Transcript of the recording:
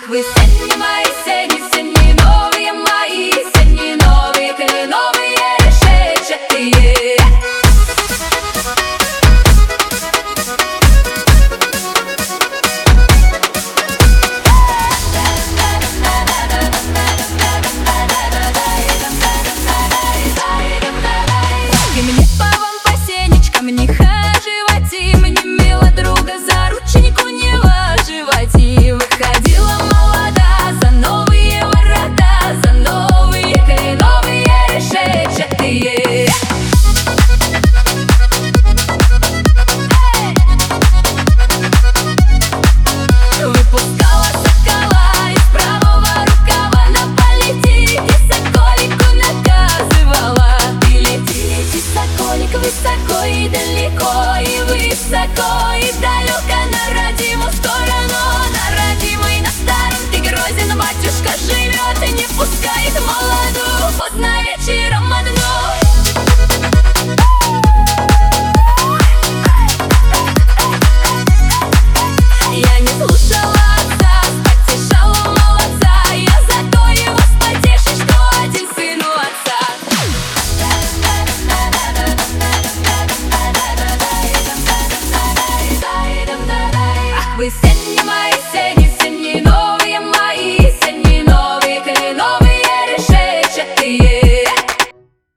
Вы сени мои, сени новые мои, сени новые, новые решетчатые. И мне по вам по сенечкам не хаживать, и мне мило друга за рученьку не ложивать. И выходила молода за новые ворота, за новые решетчатые. Выпускала сокола из правого рукава на полете, и соколику наказывала: ты летите, соколик, высоко и далеко, и высоко и далеко на родимую сторону. На родимой, на старом ты грозен, батюшка живет и не пускает молоду поздно вечером одну. Я не слушала отца, потешала молодца, я зато его с потешей, что один сын у отца. Ах, вы